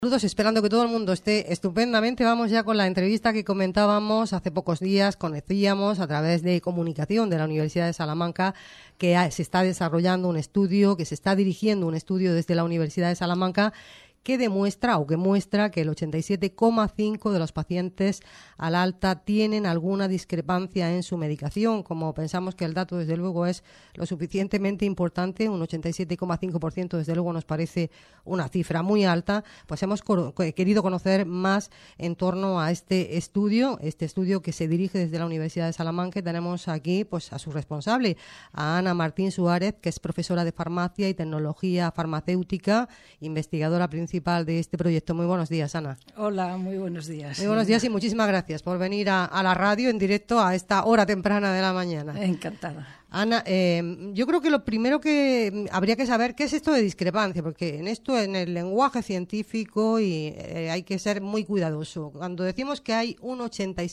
Saludos, esperando que todo el mundo esté estupendamente. Vamos ya con la entrevista que comentábamos hace pocos días. Conocíamos a través de comunicación de la Universidad de Salamanca que se está desarrollando un estudio, que se está dirigiendo un estudio desde la Universidad de Salamanca que demuestra o que muestra que el 87,5% de los pacientes al alta tienen alguna discrepancia en su medicación. Como pensamos que el dato desde luego es lo suficientemente importante, un 87,5% desde luego nos parece una cifra muy alta, pues hemos querido conocer más en torno a este estudio que se dirige desde la Universidad de Salamanca. Y tenemos aquí pues a su responsable, a Ana Martín Suárez, que es profesora de farmacia y tecnología farmacéutica, investigadora principal de este proyecto. Muy buenos días, Ana. Hola, muy buenos días. Muy buenos días y muchísimas gracias por venir a la radio en directo a esta hora temprana de la mañana. Encantada. Ana, yo creo que lo primero que habría que saber qué es esto de discrepancia, porque en el lenguaje científico hay que ser muy cuidadoso. Cuando decimos que hay un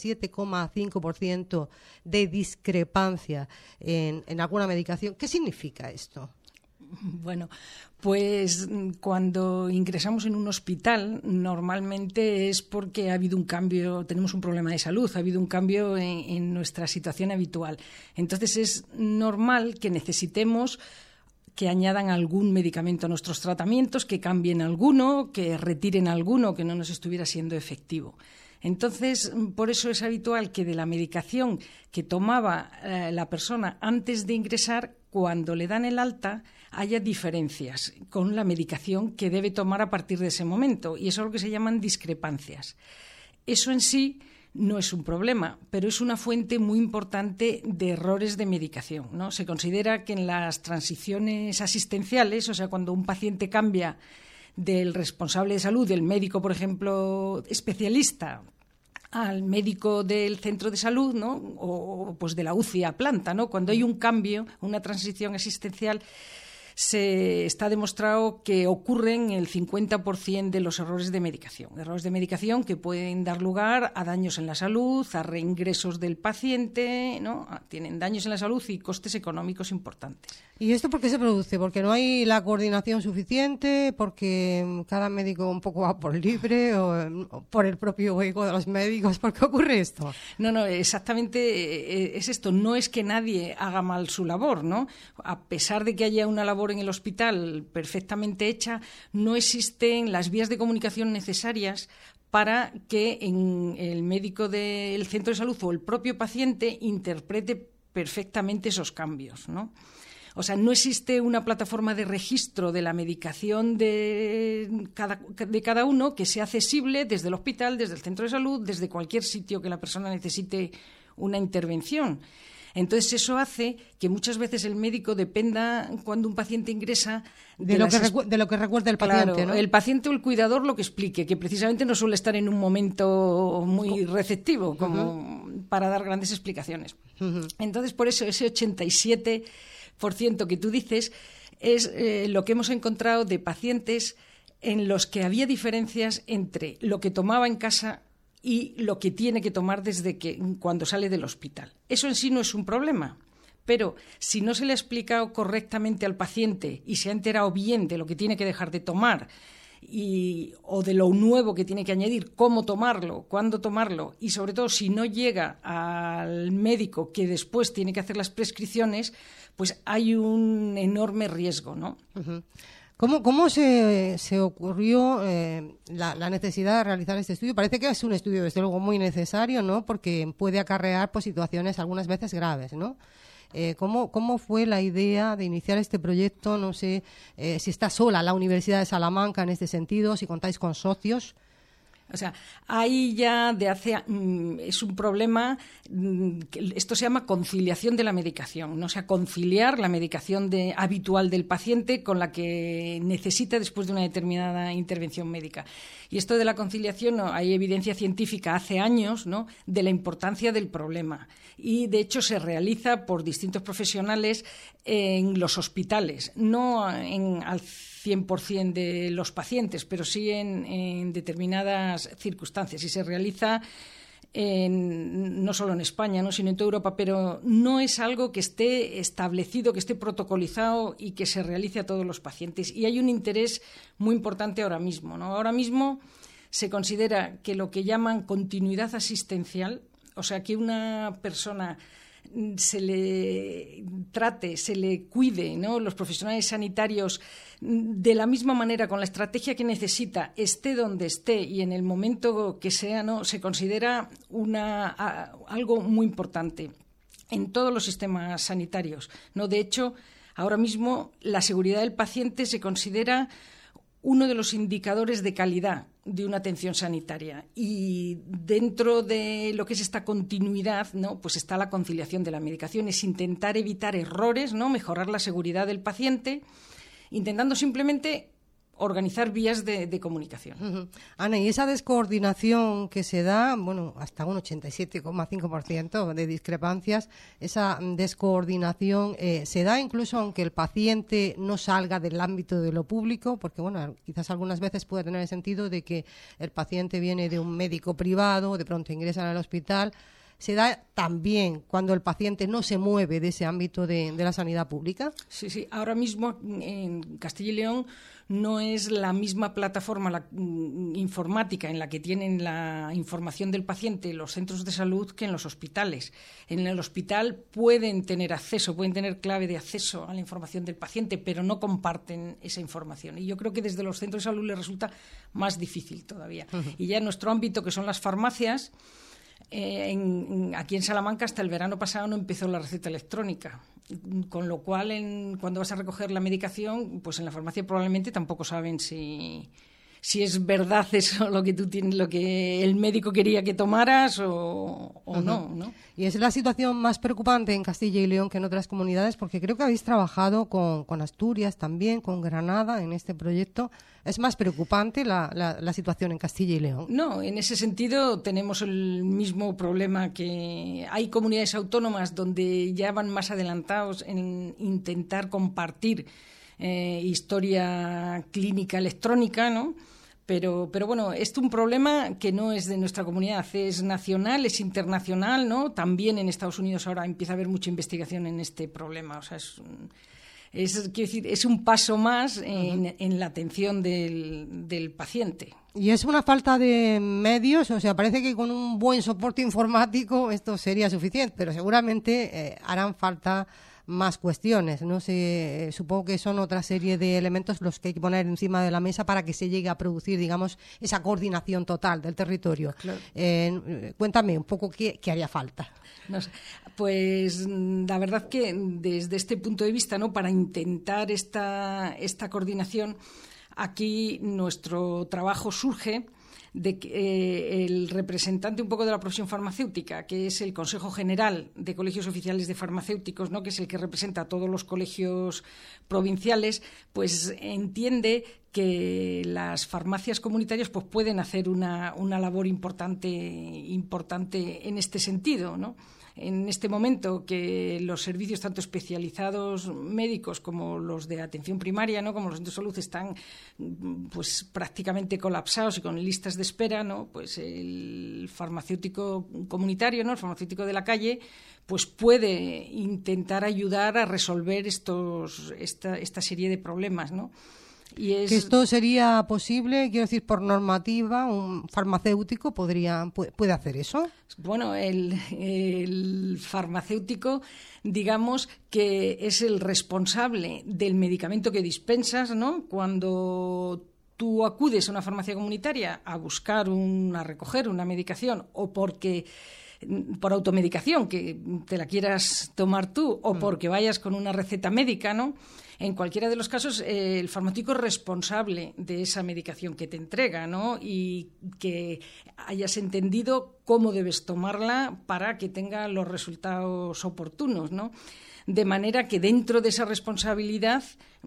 87,5% de discrepancia en alguna medicación, ¿qué significa esto? Bueno, pues cuando ingresamos en un hospital normalmente es porque ha habido un cambio, tenemos un problema de salud, ha habido un cambio en nuestra situación habitual. Entonces es normal que necesitemos que añadan algún medicamento a nuestros tratamientos, que cambien alguno, que retiren alguno que no nos estuviera siendo efectivo. Entonces, por eso es habitual que de la medicación que tomaba la persona antes de ingresar, cuando le dan el alta, haya diferencias con la medicación que debe tomar a partir de ese momento. Y eso es lo que se llaman discrepancias. Eso en sí no es un problema, pero es una fuente muy importante de errores de medicación, ¿no? Se considera que en las transiciones asistenciales, o sea, cuando un paciente cambia del responsable de salud, del médico, por ejemplo, especialista, al médico del centro de salud, ¿no? O pues de la UCI a planta, ¿no? Cuando hay un cambio, una transición asistencial, se está demostrado que ocurren el 50% de los errores de medicación que pueden dar lugar a daños en la salud, a reingresos del paciente, ¿no? Tienen daños en la salud y costes económicos importantes. ¿Y esto por qué se produce? ¿Porque no hay la coordinación suficiente? ¿Porque cada médico un poco va por libre? ¿O por el propio ego de los médicos? ¿Por qué ocurre esto? No, exactamente es esto. No es que nadie haga mal su labor, ¿no? A pesar de que haya una labor en el hospital perfectamente hecha, no existen las vías de comunicación necesarias para que el médico del centro de salud o el propio paciente interprete perfectamente esos cambios, ¿no? O sea, no existe una plataforma de registro de la medicación de cada uno que sea accesible desde el hospital, desde el centro de salud, desde cualquier sitio que la persona necesite una intervención. Entonces, eso hace que muchas veces el médico dependa, cuando un paciente ingresa, de lo que recuerde el paciente, claro, ¿no? El paciente o el cuidador lo que explique, que precisamente no suele estar en un momento muy receptivo como para dar grandes explicaciones. Entonces, por eso ese 87% que tú dices es lo que hemos encontrado de pacientes en los que había diferencias entre lo que tomaba en casa y lo que tiene que tomar cuando sale del hospital. Eso en sí no es un problema, pero si no se le ha explicado correctamente al paciente y se ha enterado bien de lo que tiene que dejar de tomar o de lo nuevo que tiene que añadir, cómo tomarlo, cuándo tomarlo, y sobre todo si no llega al médico que después tiene que hacer las prescripciones, pues hay un enorme riesgo, ¿no? Uh-huh. ¿Cómo se ocurrió la necesidad de realizar este estudio? Parece que es un estudio, desde luego, muy necesario, ¿no? Porque puede acarrear pues, situaciones algunas veces graves, ¿no? ¿Cómo fue la idea de iniciar este proyecto? No sé si está sola la Universidad de Salamanca en este sentido, si contáis con socios. O sea, ahí ya es un problema, esto se llama conciliación de la medicación, ¿no? O sea, conciliar la medicación habitual del paciente con la que necesita después de una determinada intervención médica. Y esto de la conciliación, ¿no? Hay evidencia científica hace años, ¿no? De la importancia del problema. Y, de hecho, se realiza por distintos profesionales en los hospitales, no al 100% de los pacientes, pero sí en determinadas circunstancias. Y se realiza no solo en España, ¿no?, sino en toda Europa, pero no es algo que esté establecido, que esté protocolizado y que se realice a todos los pacientes. Y hay un interés muy importante ahora mismo, ¿no? Ahora mismo se considera que lo que llaman continuidad asistencial, o sea, que una persona se le trate, se le cuide, ¿no?, los profesionales sanitarios de la misma manera, con la estrategia que necesita, esté donde esté y en el momento que sea, ¿no?, se considera algo muy importante en todos los sistemas sanitarios, ¿no? De hecho, ahora mismo la seguridad del paciente se considera uno de los indicadores de calidad de una atención sanitaria, y dentro de lo que es esta continuidad, ¿no?, pues está la conciliación de la medicación, es intentar evitar errores, ¿no?, mejorar la seguridad del paciente, intentando simplemente organizar vías de comunicación. Uh-huh. Ana, y esa descoordinación que se da, bueno, hasta un 87,5% de discrepancias, esa descoordinación se da incluso aunque el paciente no salga del ámbito de lo público, porque bueno, quizás algunas veces puede tener el sentido de que el paciente viene de un médico privado, de pronto ingresan al hospital. ¿Se da también cuando el paciente no se mueve de ese ámbito de la sanidad pública? Sí, sí. Ahora mismo en Castilla y León no es la misma plataforma informática en la que tienen la información del paciente los centros de salud que en los hospitales. En el hospital pueden tener clave de acceso a la información del paciente, pero no comparten esa información. Y yo creo que desde los centros de salud les resulta más difícil todavía. Uh-huh. Y ya en nuestro ámbito, que son las farmacias, aquí en Salamanca hasta el verano pasado no empezó la receta electrónica, con lo cual cuando vas a recoger la medicación, pues en la farmacia probablemente tampoco saben si es verdad eso lo que tú tienes, lo que el médico quería que tomaras o uh-huh. no. Y es la situación más preocupante en Castilla y León que en otras comunidades, porque creo que habéis trabajado con Asturias también, con Granada en este proyecto. ¿Es más preocupante la situación en Castilla y León? No, en ese sentido tenemos el mismo problema, que hay comunidades autónomas donde ya van más adelantados en intentar compartir historia clínica electrónica, ¿no? Pero bueno, es un problema que no es de nuestra comunidad, es nacional, es internacional, ¿no? También en Estados Unidos ahora empieza a haber mucha investigación en este problema. O sea, es un paso más en la atención del paciente. Y es una falta de medios, o sea, parece que con un buen soporte informático esto sería suficiente, pero seguramente harán falta más cuestiones. No sé, supongo que son otra serie de elementos los que hay que poner encima de la mesa para que se llegue a producir, digamos, esa coordinación total del territorio. Claro. Cuéntame un poco qué haría falta. No sé, pues la verdad que desde este punto de vista, ¿no?, para intentar esta coordinación, aquí nuestro trabajo surge de que el representante un poco de la profesión farmacéutica, que es el Consejo General de Colegios Oficiales de Farmacéuticos, ¿no?, que es el que representa a todos los colegios provinciales, pues entiende que las farmacias comunitarias pues pueden hacer una labor importante en este sentido, ¿no? En este momento que los servicios tanto especializados médicos como los de atención primaria, ¿no?, como los de salud, están pues prácticamente colapsados y con listas de espera, ¿no?, pues el farmacéutico comunitario, ¿no?, el farmacéutico de la calle, pues puede intentar ayudar a resolver esta serie de problemas, ¿no? ¿Que esto sería posible? Quiero decir, por normativa, un farmacéutico puede hacer eso. Bueno, el farmacéutico, digamos que es el responsable del medicamento que dispensas, ¿no? Cuando tú acudes a una farmacia comunitaria a recoger una medicación, o por automedicación, que te la quieras tomar tú, o porque vayas con una receta médica, ¿no? En cualquiera de los casos, el farmacéutico es responsable de esa medicación que te entrega, ¿no?, y que hayas entendido cómo debes tomarla para que tenga los resultados oportunos, ¿no? De manera que dentro de esa responsabilidad,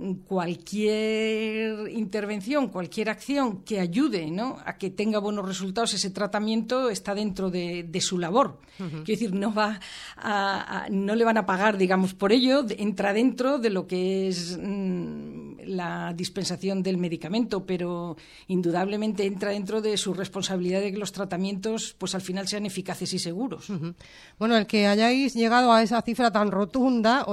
cualquier intervención, cualquier acción que ayude, ¿no?, a que tenga buenos resultados ese tratamiento está dentro de su labor. Uh-huh. Quiero decir, no le van a pagar, digamos, por ello, entra dentro de lo que es la dispensación del medicamento, pero indudablemente entra dentro de su responsabilidad de que los tratamientos pues al final sean eficaces y seguros. Bueno, el que hayáis llegado a esa cifra tan rotunda,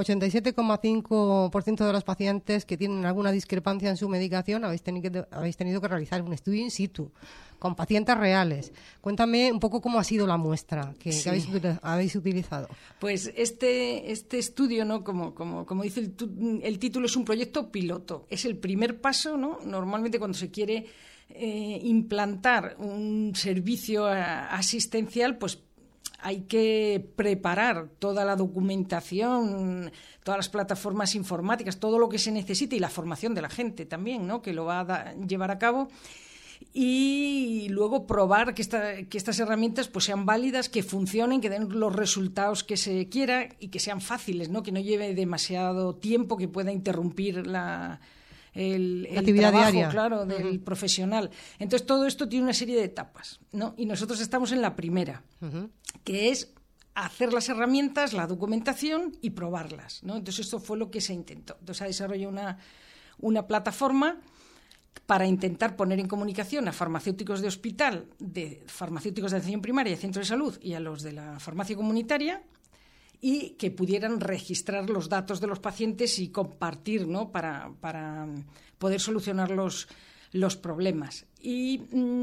87,5% de los pacientes que tienen alguna discrepancia en su medicación, habéis tenido que realizar un estudio in situ con pacientes reales. Cuéntame un poco cómo ha sido la muestra que habéis utilizado. Pues este estudio, ¿no? Como dice el título, es un proyecto piloto. Es el primer paso, ¿no? Normalmente cuando se quiere implantar un servicio asistencial, pues hay que preparar toda la documentación, todas las plataformas informáticas, todo lo que se necesite y la formación de la gente también, ¿no? Que lo va a llevar a cabo. Y luego probar que estas herramientas pues sean válidas, que funcionen, que den los resultados que se quiera y que sean fáciles, ¿no? Que no lleve demasiado tiempo, que pueda interrumpir el actividad trabajo, diaria, claro, del profesional. Entonces todo esto tiene una serie de etapas, ¿no? Y nosotros estamos en la primera, que es hacer las herramientas, la documentación y probarlas, ¿no? Entonces esto fue lo que se intentó. Entonces se desarrolló una plataforma para intentar poner en comunicación a farmacéuticos de hospital, de farmacéuticos de atención primaria y de centro de salud y a los de la farmacia comunitaria, y que pudieran registrar los datos de los pacientes y compartir, ¿no? para poder solucionar los problemas. Y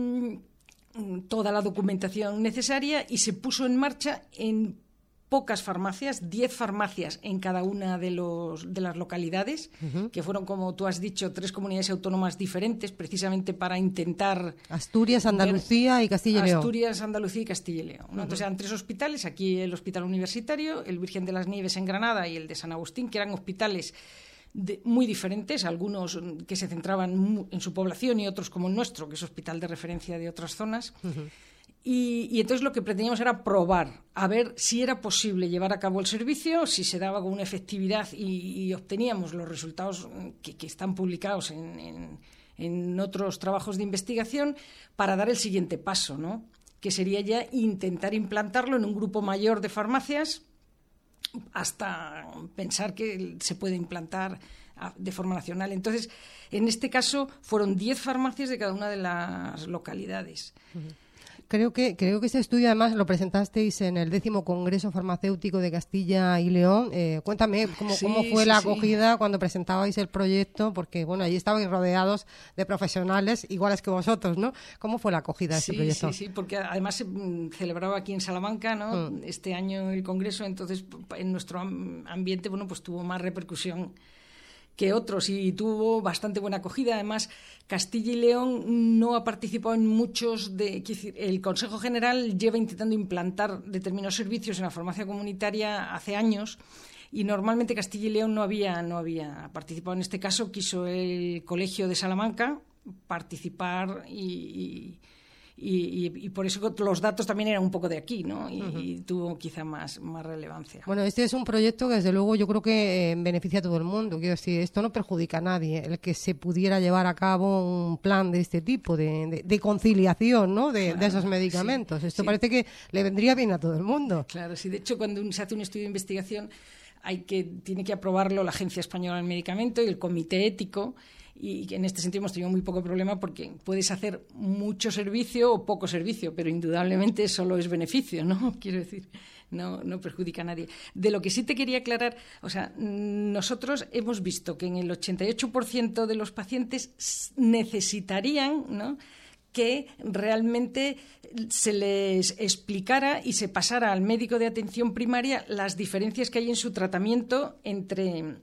toda la documentación necesaria, y se puso en marcha en pocas farmacias, 10 farmacias en cada una de las localidades, que fueron, como tú has dicho, 3 comunidades autónomas diferentes, precisamente para intentar... Asturias, Andalucía y Castilla y León. Asturias, Andalucía y Castilla y León, ¿no? Entonces eran 3 hospitales, aquí el Hospital Universitario, el Virgen de las Nieves en Granada y el de San Agustín, que eran hospitales muy diferentes, algunos que se centraban en su población y otros como el nuestro, que es hospital de referencia de otras zonas. Y entonces lo que pretendíamos era probar, a ver si era posible llevar a cabo el servicio, si se daba con una efectividad y obteníamos los resultados que están publicados en otros trabajos de investigación, para dar el siguiente paso, ¿no? Que sería ya intentar implantarlo en un grupo mayor de farmacias, hasta pensar que se puede implantar de forma nacional. Entonces, en este caso, fueron 10 farmacias de cada una de las localidades. Creo que este estudio además lo presentasteis en el 10º Congreso Farmacéutico de Castilla y León. Cuéntame cómo fue la acogida cuando presentabais el proyecto, porque bueno, allí estabais rodeados de profesionales iguales que vosotros, ¿no? ¿Cómo fue la acogida de este proyecto? Sí, porque además se celebraba aquí en Salamanca, ¿no? Este año el Congreso, entonces en nuestro ambiente, bueno, pues tuvo más repercusión que otros y tuvo bastante buena acogida. Además, Castilla y León no ha participado en muchos el Consejo General lleva intentando implantar determinados servicios en la farmacia comunitaria hace años, y normalmente Castilla y León no había participado. En este caso quiso el Colegio de Salamanca participar y por eso los datos también eran un poco de aquí, ¿no? Y tuvo quizá más relevancia. Bueno, este es un proyecto que desde luego yo creo que beneficia a todo el mundo. Quiero decir, esto no perjudica a nadie, el que se pudiera llevar a cabo un plan de este tipo, de conciliación, ¿no? De esos medicamentos. Esto parece que le vendría bien a todo el mundo. Claro, sí. De hecho, cuando se hace un estudio de investigación, tiene que aprobarlo la Agencia Española del Medicamento y el Comité Ético. Y en este sentido hemos tenido muy poco problema, porque puedes hacer mucho servicio o poco servicio, pero indudablemente solo es beneficio, ¿no? Quiero decir, no perjudica a nadie. De lo que sí te quería aclarar, o sea, nosotros hemos visto que en el 88% de los pacientes necesitarían, ¿no?, que realmente se les explicara y se pasara al médico de atención primaria las diferencias que hay en su tratamiento entre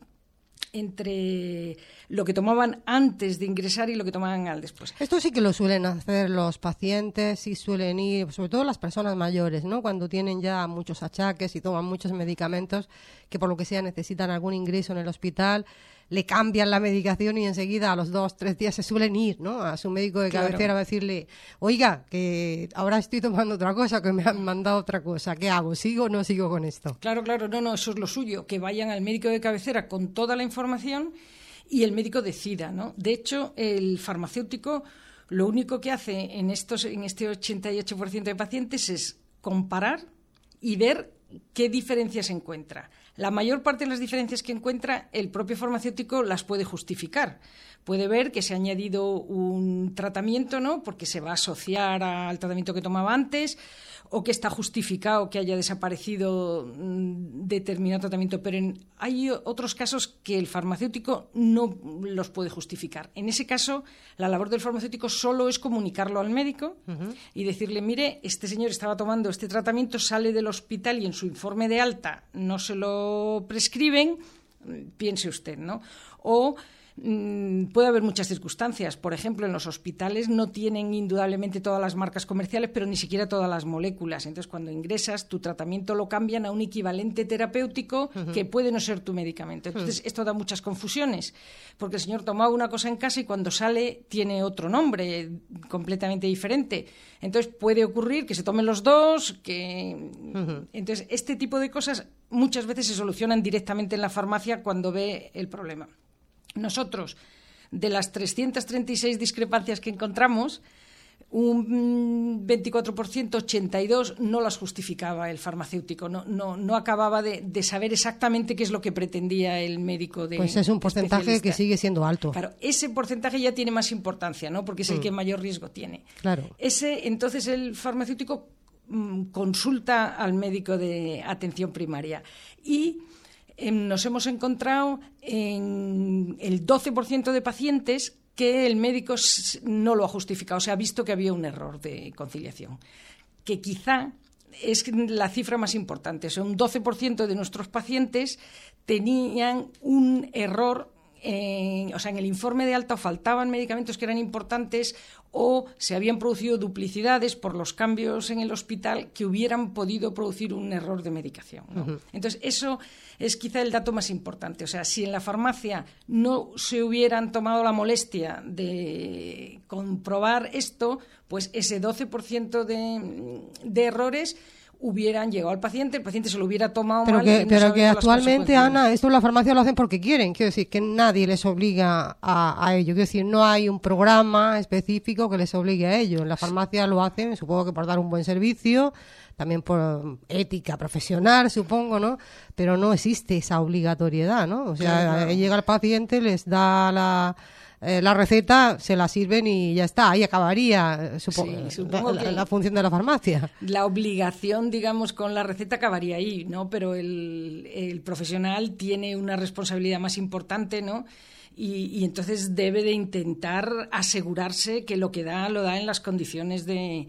lo que tomaban antes de ingresar y lo que tomaban al después. Esto sí que lo suelen hacer los pacientes, y suelen ir, sobre todo las personas mayores, ¿no? Cuando tienen ya muchos achaques y toman muchos medicamentos, que por lo que sea necesitan algún ingreso en el hospital, le cambian la medicación y enseguida a los 2-3 días se suelen ir, ¿no?, a su médico de cabecera a decirle: oiga, que ahora estoy tomando otra cosa, que me han mandado otra cosa, ¿qué hago? ¿Sigo o no sigo con esto? Claro, no, eso es lo suyo, que vayan al médico de cabecera con toda la información y el médico decida, ¿no? De hecho, el farmacéutico lo único que hace en este 88% de pacientes es comparar y ver ¿qué diferencias encuentra? La mayor parte de las diferencias que encuentra, el propio farmacéutico las puede justificar. Puede ver que se ha añadido un tratamiento, ¿no?, porque se va a asociar al tratamiento que tomaba antes, o que está justificado que haya desaparecido determinado tratamiento. Pero hay otros casos que el farmacéutico no los puede justificar. En ese caso, la labor del farmacéutico solo es comunicarlo al médico y decirle, mire, este señor estaba tomando este tratamiento, sale del hospital y en su informe de alta no se lo prescriben, piense usted, ¿no? O puede haber muchas circunstancias. Por ejemplo, en los hospitales no tienen indudablemente todas las marcas comerciales, pero ni siquiera todas las moléculas. Entonces, cuando ingresas, tu tratamiento lo cambian a un equivalente terapéutico que puede no ser tu medicamento. Entonces, esto da muchas confusiones, porque el señor tomaba una cosa en casa y cuando sale tiene otro nombre completamente diferente. Entonces, puede ocurrir que se tomen los dos, Entonces, este tipo de cosas muchas veces se solucionan directamente en la farmacia cuando ve el problema. Nosotros, de las 336 discrepancias que encontramos, un 24%, 82%, no las justificaba el farmacéutico, no acababa de saber exactamente qué es lo que pretendía el médico de Pues es un porcentaje que sigue siendo alto. Claro, ese porcentaje ya tiene más importancia, ¿no?, porque es el que mayor riesgo tiene. Claro. Entonces el farmacéutico consulta al médico de atención primaria y nos hemos encontrado en el 12% de pacientes que el médico no lo ha justificado, o sea, ha visto que había un error de conciliación, que quizá es la cifra más importante. O sea, un 12% de nuestros pacientes tenían un error, en el informe de alta faltaban medicamentos que eran importantes o se habían producido duplicidades por los cambios en el hospital que hubieran podido producir un error de medicación, ¿no? Entonces, eso es quizá el dato más importante. O sea, si en la farmacia no se hubieran tomado la molestia de comprobar esto, pues ese 12% de errores hubieran llegado al paciente, el paciente se lo hubiera tomado mal. Pero que actualmente, Ana, esto en la farmacia lo hacen porque quieren. Quiero decir, que nadie les obliga a ello. Quiero decir, no hay un programa específico que les obligue a ello. En la farmacia lo hacen, supongo que por dar un buen servicio, también por ética profesional, supongo, ¿no? Pero no existe esa obligatoriedad, ¿no? O sea, claro. Llega el paciente, les da la receta, se la sirven y ya está, ahí acabaría supongo la función de la farmacia. La obligación, digamos, con la receta acabaría ahí, ¿no? Pero el profesional tiene una responsabilidad más importante, ¿no? Y entonces debe de intentar asegurarse que lo que da, lo da en las condiciones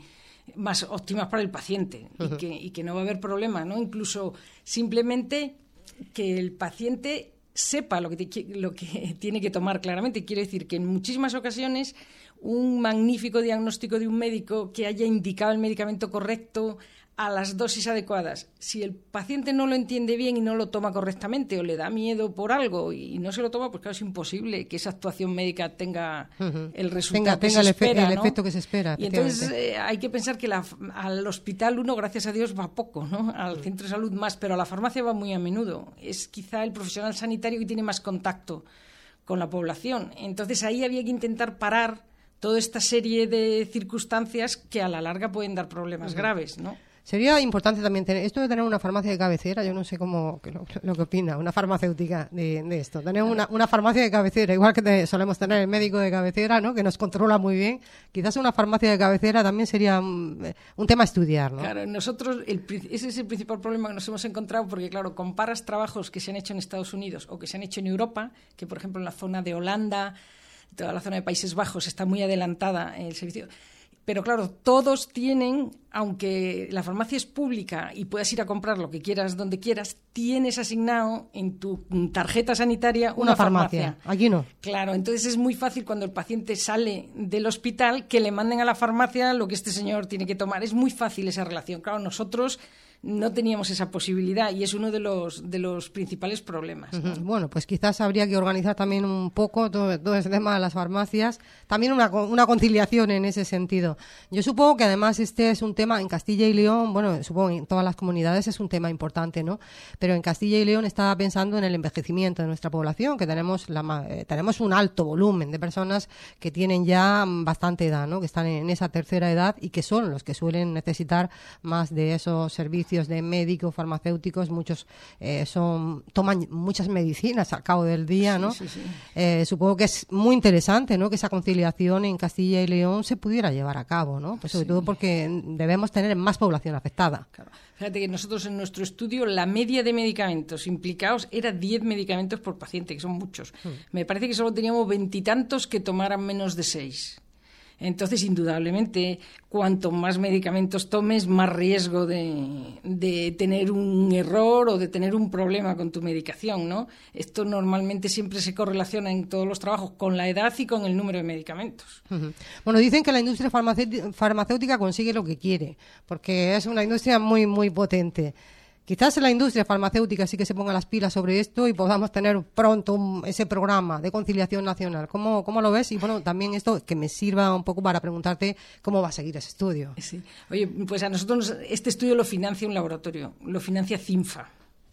más óptimas para el paciente y que no va a haber problema, ¿no? Incluso simplemente que el paciente sepa lo que tiene que tomar claramente. Quiero decir que en muchísimas ocasiones un magnífico diagnóstico de un médico que haya indicado el medicamento correcto a las dosis adecuadas, si el paciente no lo entiende bien y no lo toma correctamente o le da miedo por algo y no se lo toma, pues claro, es imposible que esa actuación médica tenga el resultado que se espera, el efecto que se espera. Y entonces hay que pensar que al hospital uno, gracias a Dios, va poco, ¿no? Al centro de salud más, pero a la farmacia va muy a menudo. Es quizá el profesional sanitario que tiene más contacto con la población. Entonces ahí había que intentar parar toda esta serie de circunstancias que a la larga pueden dar problemas graves, ¿no? Sería importante también esto de tener una farmacia de cabecera. Yo no sé lo que opina una farmacéutica de esto. Tener una farmacia de cabecera, igual que solemos tener el médico de cabecera, ¿no?, que nos controla muy bien. Quizás una farmacia de cabecera también sería un tema a estudiar, ¿no? Claro, nosotros ese es el principal problema que nos hemos encontrado, porque claro, comparas trabajos que se han hecho en Estados Unidos o que se han hecho en Europa, que por ejemplo en la zona de Holanda, toda la zona de Países Bajos está muy adelantada el servicio. Pero claro, todos tienen, aunque la farmacia es pública y puedas ir a comprar lo que quieras donde quieras, tienes asignado en tu tarjeta sanitaria una farmacia. Aquí no. Claro, entonces es muy fácil cuando el paciente sale del hospital que le manden a la farmacia lo que este señor tiene que tomar. Es muy fácil esa relación. Claro, nosotros no teníamos esa posibilidad y es uno de los principales problemas, ¿no? Bueno, pues quizás habría que organizar también un poco todo ese tema de las farmacias, también una conciliación en ese sentido. Yo supongo que además este es un tema tema en Castilla y León, bueno, supongo en todas las comunidades es un tema importante, ¿no? Pero en Castilla y León estaba pensando en el envejecimiento de nuestra población, que tenemos un alto volumen de personas que tienen ya bastante edad, ¿no? Que están en esa tercera edad y que son los que suelen necesitar más de esos servicios de médicos, farmacéuticos. Muchos toman muchas medicinas al cabo del día, ¿no? Sí, sí, sí. Supongo que es muy interesante, ¿no? Que esa conciliación en Castilla y León se pudiera llevar a cabo, ¿no? Pues sobre todo porque debemos tener más población afectada. Claro. Fíjate que nosotros en nuestro estudio la media de medicamentos implicados era 10 medicamentos por paciente, que son muchos. Me parece que solo teníamos 20 y tantos que tomaran menos de 6. Entonces, indudablemente, cuanto más medicamentos tomes, más riesgo de tener un error o de tener un problema con tu medicación, ¿no? Esto normalmente siempre se correlaciona en todos los trabajos con la edad y con el número de medicamentos. Bueno, dicen que la industria farmacéutica consigue lo que quiere, porque es una industria muy, muy potente. Quizás la industria farmacéutica sí que se ponga las pilas sobre esto y podamos tener pronto ese programa de conciliación nacional. ¿Cómo lo ves? Y bueno, también esto que me sirva un poco para preguntarte cómo va a seguir ese estudio. Sí. Oye, pues a nosotros este estudio lo financia un laboratorio, lo financia CINFA.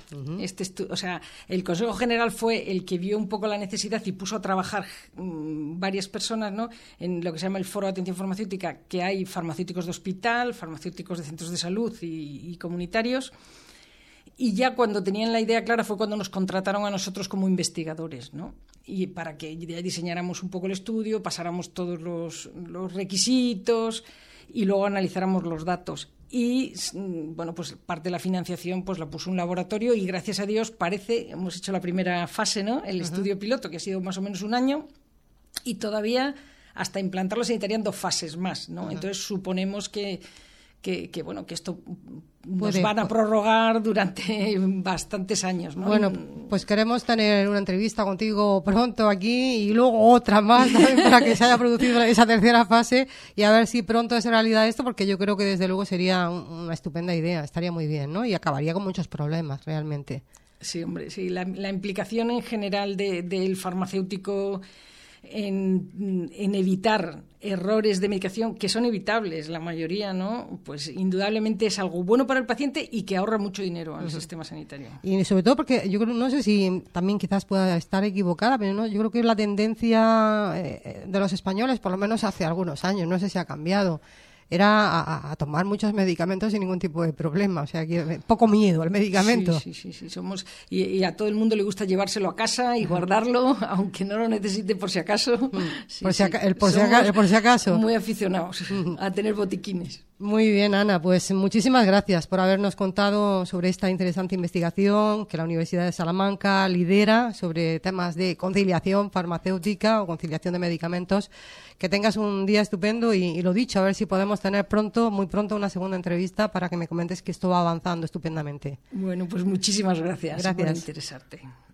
O sea, el Consejo General fue el que vio un poco la necesidad y puso a trabajar varias personas, ¿no? En lo que se llama el Foro de Atención Farmacéutica, que hay farmacéuticos de hospital, farmacéuticos de centros de salud y comunitarios. Y ya cuando tenían la idea clara fue cuando nos contrataron a nosotros como investigadores, ¿no? Y para que diseñáramos un poco el estudio, pasáramos todos los requisitos y luego analizáramos los datos. Y, bueno, pues parte de la financiación pues la puso un laboratorio y gracias a Dios hemos hecho la primera fase, ¿no? El estudio piloto, que ha sido más o menos un año, y todavía hasta implantarlo se necesitarían 2 fases más, ¿no? Entonces suponemos que esto nos van a prorrogar durante bastantes años, ¿no? Bueno, pues queremos tener una entrevista contigo pronto aquí y luego otra más también para que se haya producido esa tercera fase y a ver si pronto es realidad esto, porque yo creo que desde luego sería una estupenda idea, estaría muy bien, ¿no? Y acabaría con muchos problemas realmente. Sí, hombre, sí, la implicación en general del farmacéutico en evitar errores de medicación que son evitables, la mayoría, ¿no? Pues indudablemente es algo bueno para el paciente y que ahorra mucho dinero al sistema sanitario. Y sobre todo porque yo creo, no sé si también quizás pueda estar equivocada, pero no, yo creo que la tendencia de los españoles, por lo menos hace algunos años, no sé si ha cambiado, era a tomar muchos medicamentos sin ningún tipo de problema, o sea, que poco miedo al medicamento. Sí, somos y a todo el mundo le gusta llevárselo a casa y guardarlo, aunque no lo necesite por si acaso. Por si acaso. Muy aficionados a tener botiquines. Muy bien, Ana, pues muchísimas gracias por habernos contado sobre esta interesante investigación que la Universidad de Salamanca lidera sobre temas de conciliación farmacéutica o conciliación de medicamentos. Que tengas un día estupendo y lo dicho, a ver si podemos tener muy pronto una segunda entrevista para que me comentes que esto va avanzando estupendamente. Bueno, pues muchísimas gracias por interesarte.